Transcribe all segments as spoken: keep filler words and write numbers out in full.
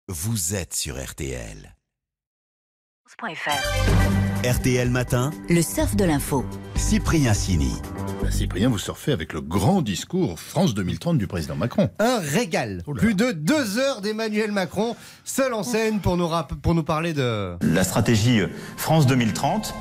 Vous êtes sur R T L. R T L Matin, le surf de l'info. Cyprien Sini. Ben Cyprien, vous surfez avec le grand discours France deux mille trente du président Macron. Un régal. Oula. Plus de deux heures d'Emmanuel Macron, seul en scène pour nous, rap- pour nous parler de... La stratégie France deux mille trente.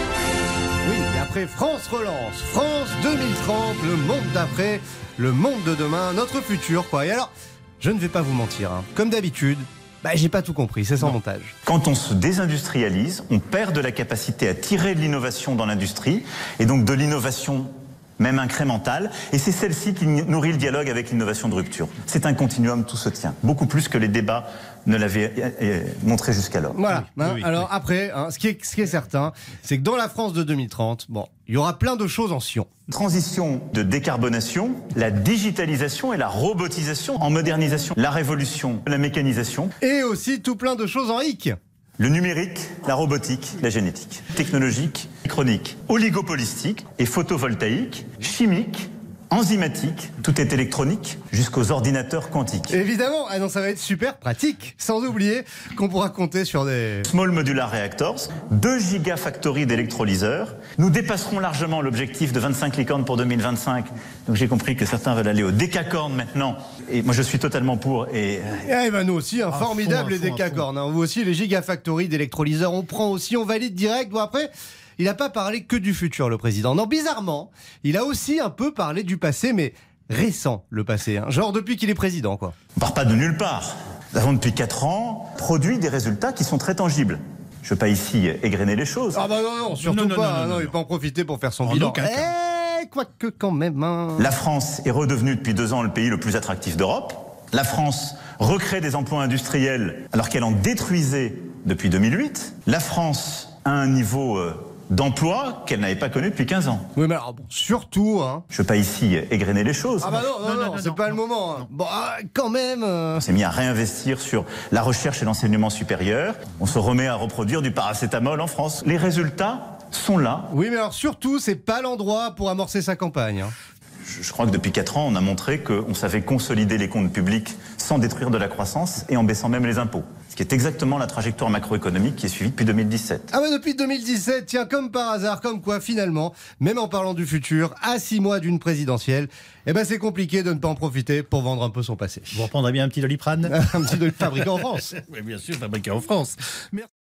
Oui, et après France relance, France deux mille trente, le monde d'après, le monde de demain, notre futur, quoi. Et alors, je ne vais pas vous mentir, hein. Comme d'habitude, bah, j'ai pas tout compris, c'est sans Non. montage. Quand on se désindustrialise, on perd de la capacité à tirer de l'innovation dans l'industrie, et donc de l'innovation même incrémentale, et c'est celle-ci qui nourrit le dialogue avec l'innovation de rupture. C'est un continuum, tout se tient, beaucoup plus que les débats ne l'avaient euh, montré jusqu'alors. Voilà. Oui, hein. oui, Alors oui. après, hein, ce, qui est, ce qui est certain, c'est que dans la France de deux mille trente, bon, il y aura plein de choses en sion. Transition de décarbonation, la digitalisation et la robotisation, en modernisation, la révolution, la mécanisation, Et aussi tout plein de choses en hic. le numérique, la robotique, la génétique, technologique, chronique, oligopolistique et photovoltaïque, chimique, enzymatique, tout est électronique, jusqu'aux ordinateurs quantiques. Évidemment, ah non, ça va être super pratique. Sans oublier qu'on pourra compter sur des... Small Modular Reactors, deux gigafactories d'électrolyseurs. Nous dépasserons largement l'objectif de vingt-cinq licornes pour deux mille vingt-cinq. Donc j'ai compris que certains veulent aller au décacorne maintenant. Et moi je suis totalement pour. Et Eh ben nous aussi, un À formidable fond, les à fond, à décacornes. Hein. Vous aussi, les gigafactories d'électrolyseurs, on prend aussi, on valide direct. Bon après, il n'a pas parlé que du futur, le président. Non, bizarrement, il a aussi un peu parlé du passé, mais récent, le passé. Hein. Genre depuis qu'il est président, quoi. on part pas de nulle part. Nous avons depuis quatre ans produit des résultats qui sont très tangibles. Je ne veux pas ici égrener les choses. Ah bah non, non, surtout Non, non, pas. non, non, hein, non, il non. peut en profiter pour faire son En bilan. aucun cas. Eh, quoique quand même. Hein. La France est redevenue depuis deux ans le pays le plus attractif d'Europe. La France recrée des emplois industriels alors qu'elle en détruisait depuis deux mille huit. La France a un niveau euh, d'emploi qu'elle n'avait pas connu depuis quinze ans. Oui, mais alors bon, surtout. Hein. Je ne veux pas ici égrener les choses. Ah bah non, non, Non, non, non, non, c'est non, pas le non, moment. Hein. non. Bon, ah, quand même. euh, On s'est mis à réinvestir sur la recherche et l'enseignement supérieur. On se remet à reproduire du paracétamol en France. Les résultats sont là. Oui, mais alors surtout, c'est pas l'endroit pour amorcer sa campagne. Hein. Je, je crois que depuis quatre ans, on a montré qu'on savait consolider les comptes publics sans détruire de la croissance et en baissant même les impôts. Ce qui est exactement la trajectoire macroéconomique qui est suivie depuis deux mille dix-sept. Ah bah depuis deux mille dix-sept, tiens, comme par hasard, comme quoi finalement, même en parlant du futur, à six mois d'une présidentielle, eh ben c'est compliqué de ne pas en profiter pour vendre un peu son passé. Vous reprendrez bien un petit Doliprane. Un petit de fabriqué en France. Oui, bien sûr, fabriqué en France. Merci.